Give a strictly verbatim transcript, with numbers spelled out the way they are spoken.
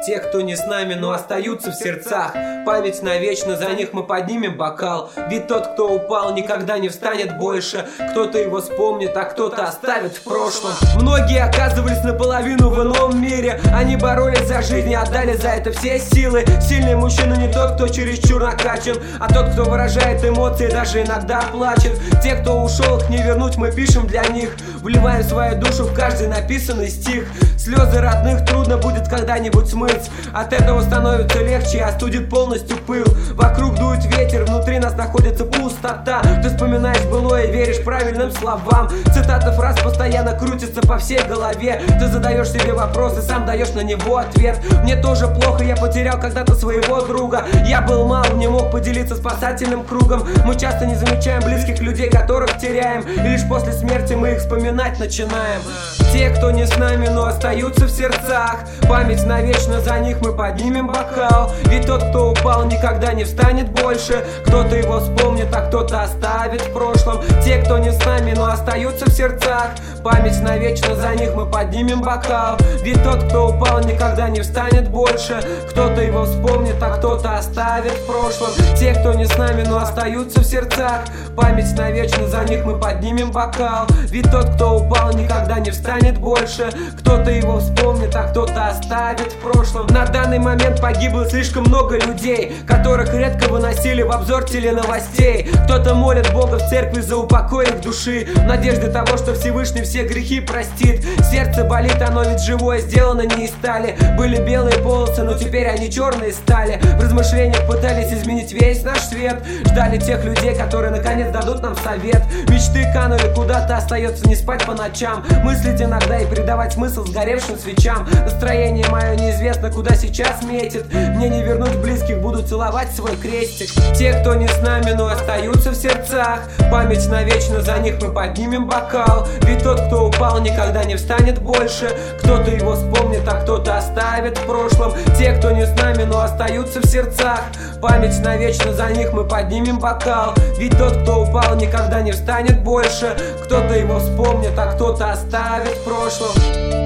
Те, кто не с нами, но остаются в сердцах, память навечно, за них мы поднимем бокал. Ведь тот, кто упал, никогда не встанет больше. Кто-то его вспомнит, а кто-то оставит в прошлом. Многие оказывались наполовину в ином мире. Они боролись за жизнь и отдали за это все силы. Сильный мужчина не тот, кто чересчур накачан, а тот, кто выражает эмоции, даже иногда плачет. Те, кто ушел, их не вернуть, мы пишем для них. Вливаем свою душу в каждый написанный стих. Слезы родных трудно будет когда-нибудь смыть. От этого становится легче и остудит полностью пыл. Вокруг дует ветер, внутри нас находится пустота. Ты вспоминаешь былое и веришь правильным словам. Цитаты фраз постоянно крутятся по всей голове. Ты задаешь себе вопрос и сам даешь на него ответ. Мне тоже плохо, я потерял когда-то своего друга. Я был мал, не мог поделиться спасательным кругом. Мы часто не замечаем близких людей, которых теряем, и лишь после смерти мы их вспоминать начинаем. Те, кто не с нами, но остаются в сердцах, память навечно, за них мы поднимем бокал. Ведь тот, кто упал, никогда не встанет больше. Кто-то его вспомнит, а кто-то оставит в прошлом. Те, кто не с нами, но остаются в сердцах, память навечно, за них мы поднимем бокал. Ведь тот, кто упал, никогда не встанет больше. Кто-то его вспомнит, а кто-то оставит в прошлом. Те, кто не с нами, но остаются в сердцах, память навечно, за них мы поднимем бокал. Ведь тот, кто упал, никогда не встанет больше. Кто-то его вспомнит, а кто-то оставит в прошлом. На данный момент погибло слишком много людей, которых редко выносили в обзор теленовостей. Кто-то молит Бога в церкви за упокой их души, в надежде того, что Всевышний все грехи простит. Сердце болит, оно ведь живое, сделано не из стали. Были белые полосы, но теперь они черные стали. В размышлениях пытались изменить весь наш свет. Ждали тех людей, которые наконец дадут нам совет. Мечты канули куда-то, остается не спать по ночам, мыслить иногда и придавать смысл сгоревшим свечам. Настроение мое неизвестно, куда сейчас метит. Мне не вернуть близких, буду целовать свой крестик. Те, кто не с нами, но остаются в сердцах, память навечно, за них мы поднимем бокал. Ведь тот, кто упал, никогда не встанет больше. Кто-то его вспомнит, а кто-то оставит в прошлом. Те, кто не с нами, но остаются в сердцах, память навечно, за них мы поднимем бокал. Ведь тот, кто упал, никогда не встанет больше. Кто-то его вспомнит, а кто-то оставит в прошлом.